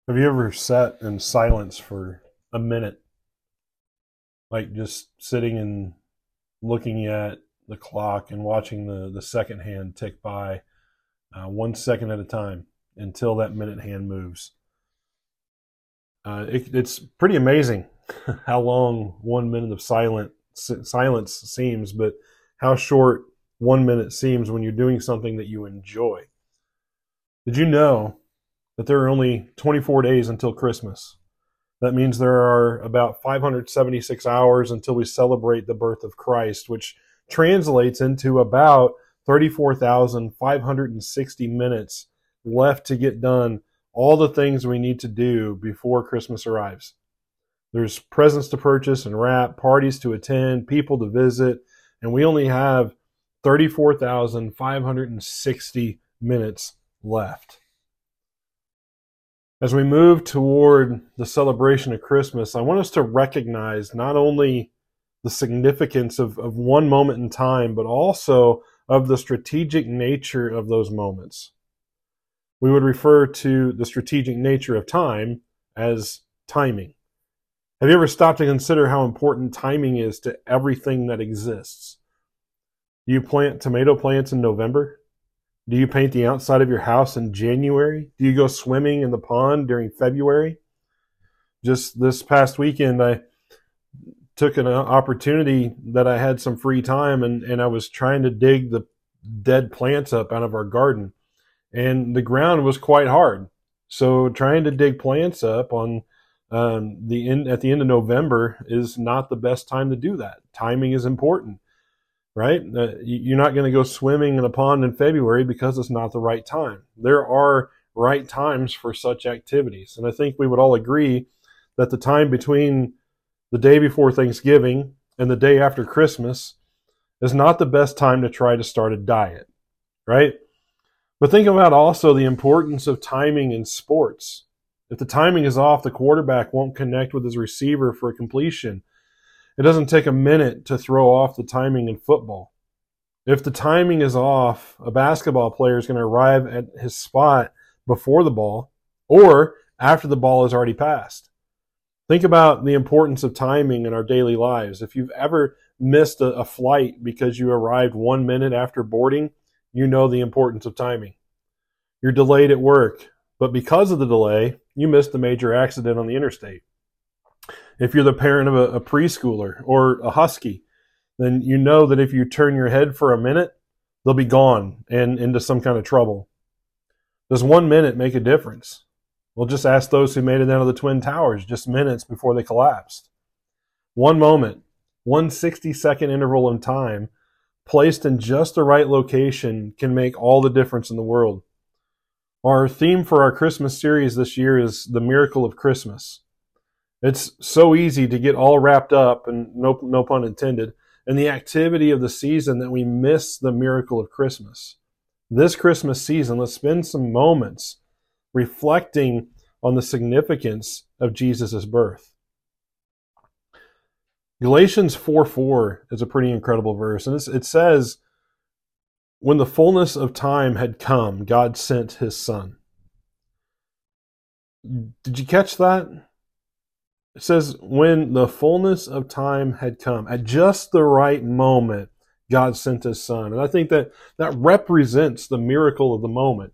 Have you ever sat in silence for a minute, like just sitting and looking at the clock and watching the second hand tick by 1 second at a time until that minute hand moves? It's pretty amazing how long 1 minute of silence seems, but how short 1 minute seems when you're doing something that you enjoy. Did you know that there are only 24 days until Christmas? That means there are about 576 hours until we celebrate the birth of Christ, which translates into about 34,560 minutes left to get done all the things we need to do before Christmas arrives. There's presents to purchase and wrap, parties to attend, people to visit, and we only have 34,560 minutes left. As we move toward the celebration of Christmas, I want us to recognize not only the significance of one moment in time, but also of the strategic nature of those moments. We would refer to the strategic nature of time as timing. Have you ever stopped to consider how important timing is to everything that exists? Do you plant tomato plants in November? Do you paint the outside of your house in January? Do you go swimming in the pond during February? Just this past weekend, I took an opportunity that I had some free time, and I was trying to dig the dead plants up out of our garden. And the ground was quite hard. So trying to dig plants up on at the end of November is not the best time to do that. Timing is important, right? You're not going to go swimming in a pond in February because it's not the right time. There are right times for such activities. And I think we would all agree that the time between the day before Thanksgiving and the day after Christmas is not the best time to try to start a diet, right? But think about also the importance of timing in sports. If the timing is off, the quarterback won't connect with his receiver for completion. It doesn't take a minute to throw off the timing in football. If the timing is off, a basketball player is going to arrive at his spot before the ball or after the ball is already passed. Think about the importance of timing in our daily lives. If you've ever missed a flight because you arrived 1 minute after boarding, you know the importance of timing. You're delayed at work, but because of the delay, you missed a major accident on the interstate. If you're the parent of a preschooler or a husky, then you know that if you turn your head for a minute, they'll be gone and into some kind of trouble. Does 1 minute make a difference? Well, just ask those who made it down to the Twin Towers just minutes before they collapsed. One moment, 1 60-second interval in time, placed in just the right location can make all the difference in the world. Our theme for our Christmas series this year is the miracle of Christmas. It's so easy to get all wrapped up, and no pun intended, in the activity of the season that we miss the miracle of Christmas. This Christmas season, let's spend some moments reflecting on the significance of Jesus' birth. Galatians 4:4 is a pretty incredible verse, and it says, when the fullness of time had come, God sent his Son. Did you catch that? It says, when the fullness of time had come, at just the right moment, God sent his Son. And I think that represents the miracle of the moment.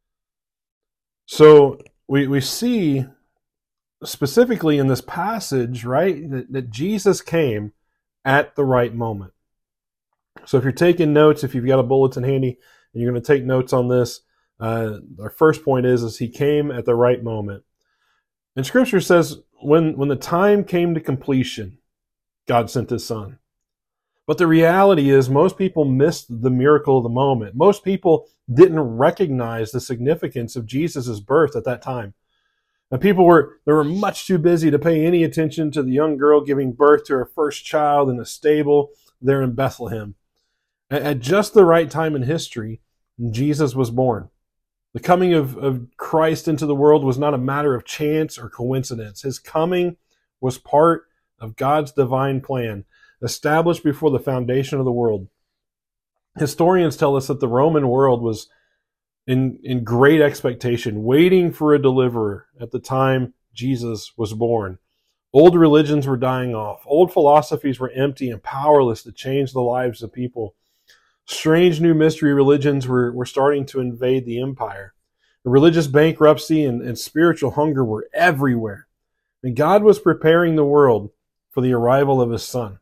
So we see specifically in this passage, right, that Jesus came at the right moment. So if you're taking notes, if you've got a bulletin handy and you're going to take notes on this, our first point is he came at the right moment. And Scripture says when the time came to completion, God sent his Son. But the reality is most people missed the miracle of the moment. Most people didn't recognize the significance of Jesus' birth at that time. And they were much too busy to pay any attention to the young girl giving birth to her first child in a stable there in Bethlehem. At just the right time in history, Jesus was born. The coming of Christ into the world was not a matter of chance or coincidence. His coming was part of God's divine plan, established before the foundation of the world. Historians tell us that the Roman world was in great expectation, waiting for a deliverer at the time Jesus was born. Old religions were dying off. Old philosophies were empty and powerless to change the lives of people. Strange new mystery religions were starting to invade the empire. The religious bankruptcy and spiritual hunger were everywhere. And God was preparing the world for the arrival of his Son.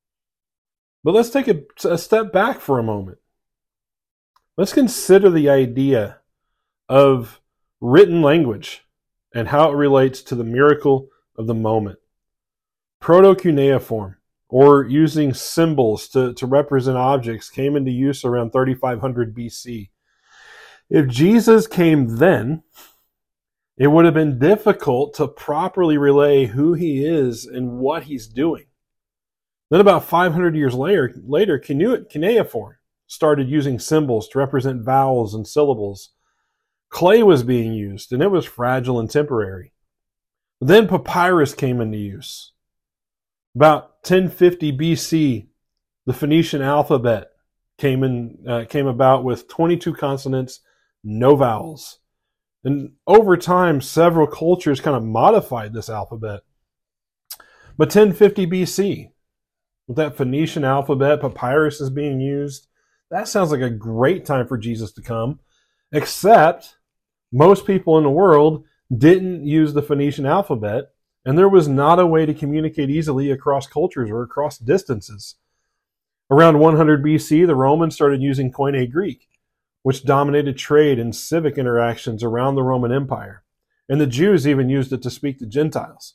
But let's take a step back for a moment. Let's consider the idea of written language and how it relates to the miracle of the moment. Proto-cuneiform, or using symbols to represent objects, came into use around 3500 BC. If Jesus came then, it would have been difficult to properly relay who he is and what he's doing. Then about 500 years later, cuneiform started using symbols to represent vowels and syllables. Clay was being used, and it was fragile and temporary. Then papyrus came into use. About 1050 BC, the Phoenician alphabet came about with 22 consonants, no vowels. And over time, several cultures kind of modified this alphabet. But 1050 BC, with that Phoenician alphabet, papyrus is being used. That sounds like a great time for Jesus to come, except most people in the world didn't use the Phoenician alphabet, and there was not a way to communicate easily across cultures or across distances. Around 100 BC, the Romans started using Koine Greek, which dominated trade and civic interactions around the Roman Empire, and the Jews even used it to speak to Gentiles.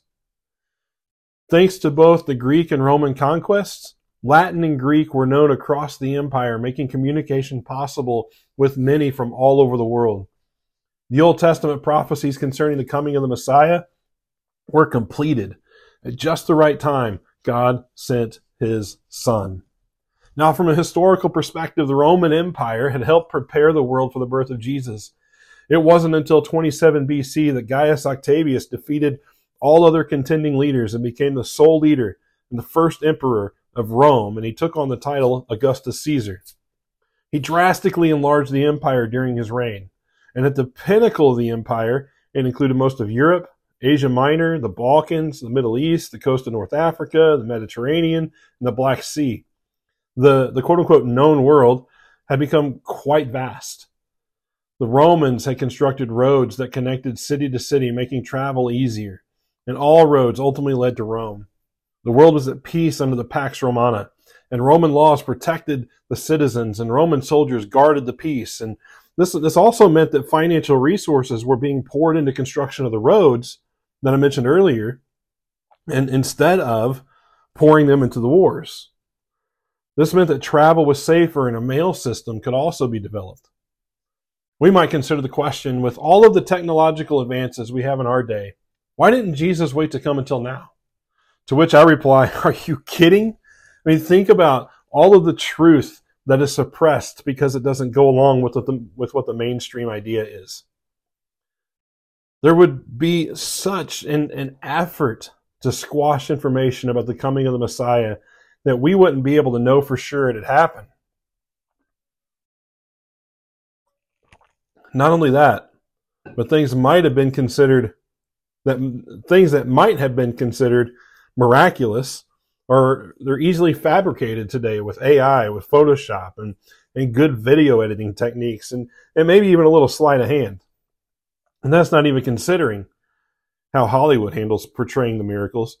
Thanks to both the Greek and Roman conquests, Latin and Greek were known across the empire, making communication possible with many from all over the world. The Old Testament prophecies concerning the coming of the Messiah were completed. At just the right time, God sent his Son. Now, from a historical perspective, the Roman Empire had helped prepare the world for the birth of Jesus. It wasn't until 27 BC that Gaius Octavius defeated all other contending leaders and became the sole leader and the first emperor of Rome, and he took on the title Augustus Caesar. He drastically enlarged the empire during his reign, and at the pinnacle of the empire, it included most of Europe, Asia Minor, the Balkans, the Middle East, the coast of North Africa, the Mediterranean, and the Black Sea. The quote-unquote known world had become quite vast. The Romans had constructed roads that connected city to city, making travel easier, and all roads ultimately led to Rome. The world was at peace under the Pax Romana, and Roman laws protected the citizens, and Roman soldiers guarded the peace. And this also meant that financial resources were being poured into construction of the roads that I mentioned earlier, and instead of pouring them into the wars. This meant that travel was safer and a mail system could also be developed. We might consider the question, with all of the technological advances we have in our day, why didn't Jesus wait to come until now? To which I reply, are you kidding? I mean, think about all of the truth that is suppressed because it doesn't go along with what the mainstream idea is. There would be such an effort to squash information about the coming of the Messiah that we wouldn't be able to know for sure it had happened. Not only that, but things that might have been considered miraculous, or they're easily fabricated today with AI, with Photoshop, and good video editing techniques, and maybe even a little sleight of hand. And that's not even considering how Hollywood handles portraying the miracles.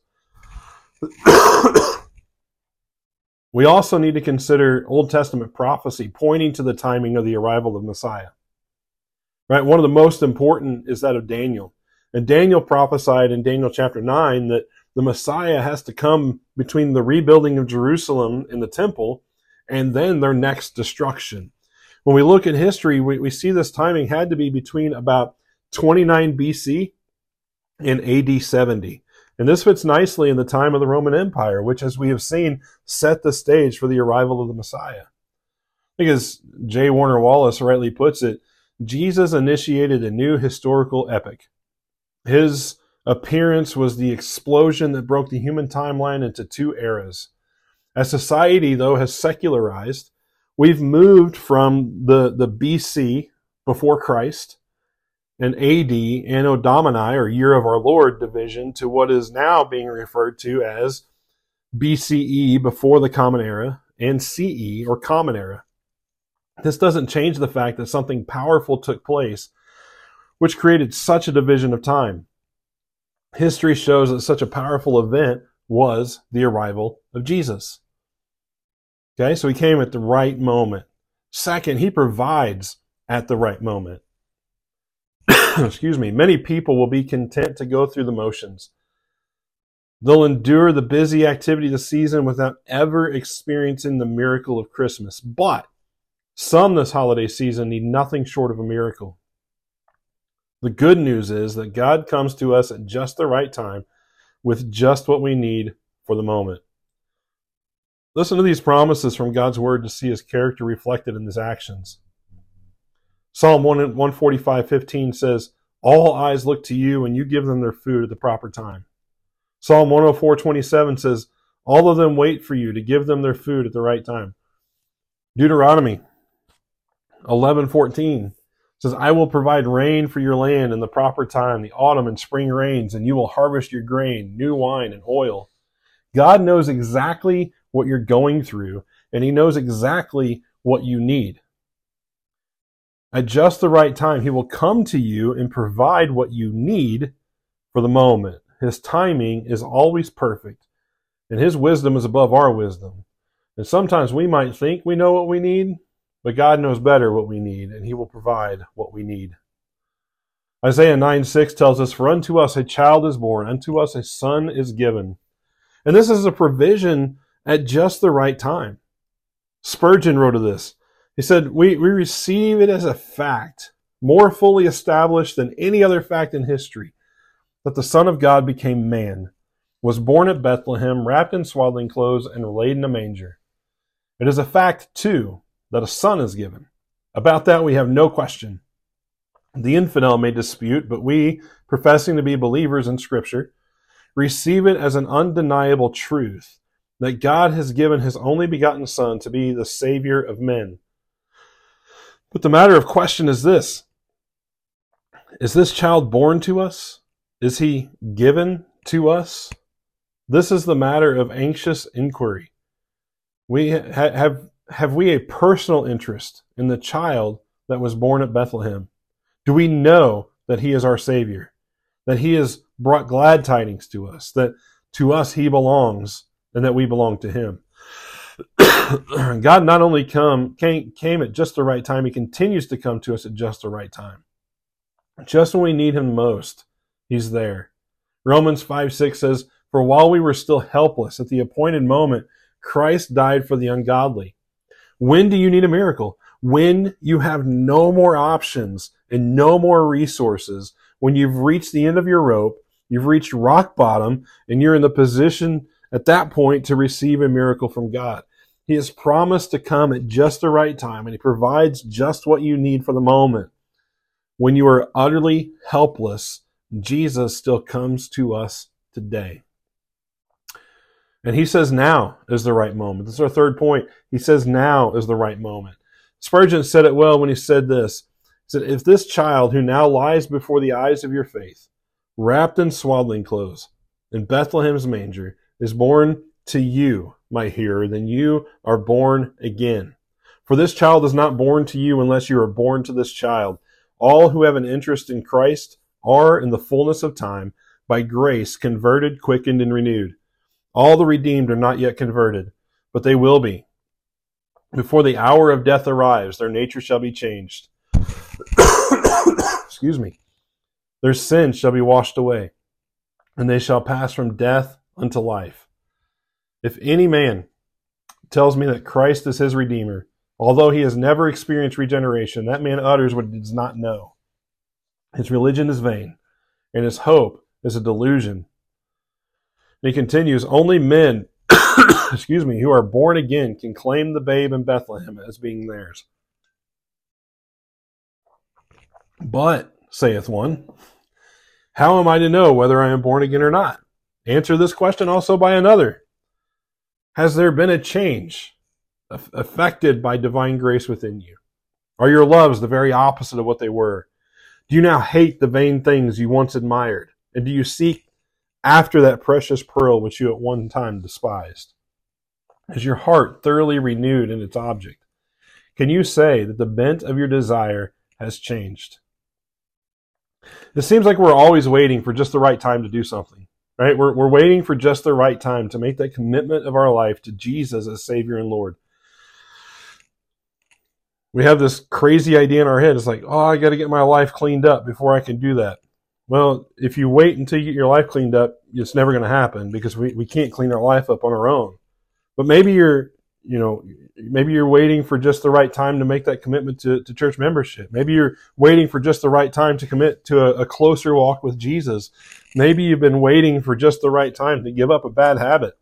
We also need to consider Old Testament prophecy pointing to the timing of the arrival of Messiah. Right? One of the most important is that of Daniel. And Daniel prophesied in Daniel chapter 9 that the Messiah has to come between the rebuilding of Jerusalem and the temple and then their next destruction. When we look at history, we see this timing had to be between about 29 BC and AD 70. And this fits nicely in the time of the Roman Empire, which, as we have seen, set the stage for the arrival of the Messiah. I think as J. Warner Wallace rightly puts it, Jesus initiated a new historical epoch. His appearance was the explosion that broke the human timeline into two eras. As society, though, has secularized, we've moved from the BC before Christ, an AD, Anno Domini, or Year of Our Lord division, to what is now being referred to as BCE, before the Common Era, and CE, or Common Era. This doesn't change the fact that something powerful took place, which created such a division of time. History shows that such a powerful event was the arrival of Jesus. Okay, so he came at the right moment. Second, he provides at the right moment. Excuse me. Many people will be content to go through the motions. They'll endure the busy activity of the season without ever experiencing the miracle of Christmas. But some this holiday season need nothing short of a miracle. The good news is that God comes to us at just the right time with just what we need for the moment. Listen to these promises from God's word to see his character reflected in his actions. Psalm 145:15 says, "All eyes look to you and you give them their food at the proper time." Psalm 104:27 says, "All of them wait for you to give them their food at the right time." Deuteronomy 11:14 says, "I will provide rain for your land in the proper time, the autumn and spring rains, and you will harvest your grain, new wine, and oil." God knows exactly what you're going through, and he knows exactly what you need. At just the right time, he will come to you and provide what you need for the moment. His timing is always perfect, and his wisdom is above our wisdom. And sometimes we might think we know what we need, but God knows better what we need, and he will provide what we need. Isaiah 9:6 tells us, "For unto us a child is born, unto us a son is given." And this is a provision at just the right time. Spurgeon wrote of this. He said, we receive it as a fact, more fully established than any other fact in history, that the Son of God became man, was born at Bethlehem, wrapped in swaddling clothes, and laid in a manger. It is a fact, too, that a son is given. About that we have no question. The infidel may dispute, but we, professing to be believers in Scripture, receive it as an undeniable truth that God has given his only begotten Son to be the Savior of men. But the matter of question is this: is this child born to us? Is he given to us? This is the matter of anxious inquiry. We have we a personal interest in the child that was born at Bethlehem? Do we know that he is our Savior? That he has brought glad tidings to us? That to us he belongs and that we belong to him? God not only came at just the right time, he continues to come to us at just the right time. Just when we need him most, he's there. Romans 5:6 says, "For while we were still helpless, at the appointed moment, Christ died for the ungodly." When do you need a miracle? When you have no more options and no more resources, when you've reached the end of your rope, you've reached rock bottom, and you're in the position at that point to receive a miracle from God. He has promised to come at just the right time, and he provides just what you need for the moment. When you are utterly helpless, Jesus still comes to us today. And he says now is the right moment. This is our third point. He says now is the right moment. Spurgeon said it well when he said this. He said, "If this child who now lies before the eyes of your faith, wrapped in swaddling clothes, in Bethlehem's manger, is born to you, my hearer, then you are born again. For this child is not born to you unless you are born to this child. All who have an interest in Christ are, in the fullness of time, by grace, converted, quickened, and renewed. All the redeemed are not yet converted, but they will be. Before the hour of death arrives, their nature shall be changed. Excuse me. Their sins shall be washed away, and they shall pass from death unto life. If any man tells me that Christ is his Redeemer, although he has never experienced regeneration, that man utters what he does not know. His religion is vain, and his hope is a delusion." And he continues, "Only men who are born again can claim the babe in Bethlehem as being theirs. But, saith one, how am I to know whether I am born again or not? Answer this question also by another. Has there been a change effected by divine grace within you? Are your loves the very opposite of what they were? Do you now hate the vain things you once admired? And do you seek after that precious pearl which you at one time despised? Is your heart thoroughly renewed in its object? Can you say that the bent of your desire has changed? It seems like we're always waiting for just the right time to do something, right? We're waiting for just the right time to make that commitment of our life to Jesus as Savior and Lord. We have this crazy idea in our head. It's like, oh, I got to get my life cleaned up before I can do that. Well, if you wait until you get your life cleaned up, it's never going to happen because we can't clean our life up on our own. But maybe you're waiting for just the right time to make that commitment to church membership. Maybe you're waiting for just the right time to commit to a closer walk with Jesus. Maybe you've been waiting for just the right time to give up a bad habit.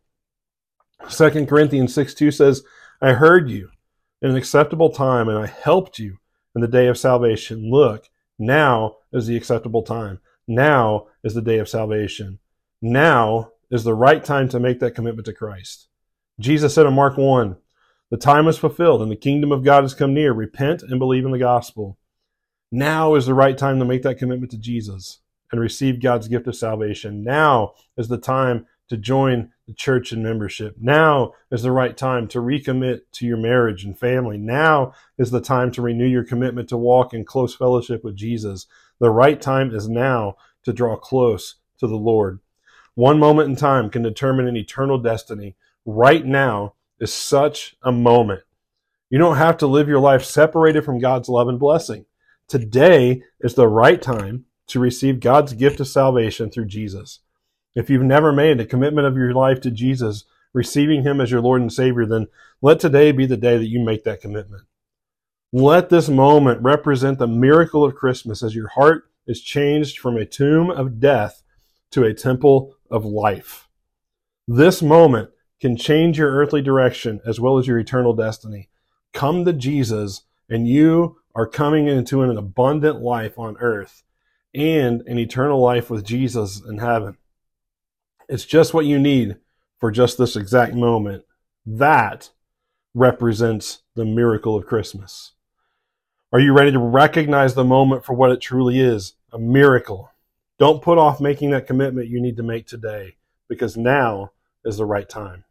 2 Corinthians 6:2 says, I heard you in an acceptable time, and I helped you in the day of salvation. Look, now is the acceptable time. Now is the day of salvation. Now is the right time to make that commitment to Christ. Jesus said in Mark 1, the time is fulfilled and the kingdom of God has come near. Repent and believe in the gospel. Now is the right time to make that commitment to Jesus and receive God's gift of salvation. Now is the time to join the church and membership. Now is the right time to recommit to your marriage and family. Now is the time to renew your commitment to walk in close fellowship with Jesus. The right time is now to draw close to the Lord. One moment in time can determine an eternal destiny. Right now is such a moment. You don't have to live your life separated from God's love and blessing. Today is the right time to receive God's gift of salvation through Jesus. If you've never made a commitment of your life to Jesus, receiving Him as your Lord and Savior, then let today be the day that you make that commitment. Let this moment represent the miracle of Christmas as your heart is changed from a tomb of death to a temple of life. This moment can change your earthly direction as well as your eternal destiny. Come to Jesus, and you are coming into an abundant life on earth and an eternal life with Jesus in heaven. It's just what you need for just this exact moment. That represents the miracle of Christmas. Are you ready to recognize the moment for what it truly is? A miracle. Don't put off making that commitment you need to make today, because now is the right time.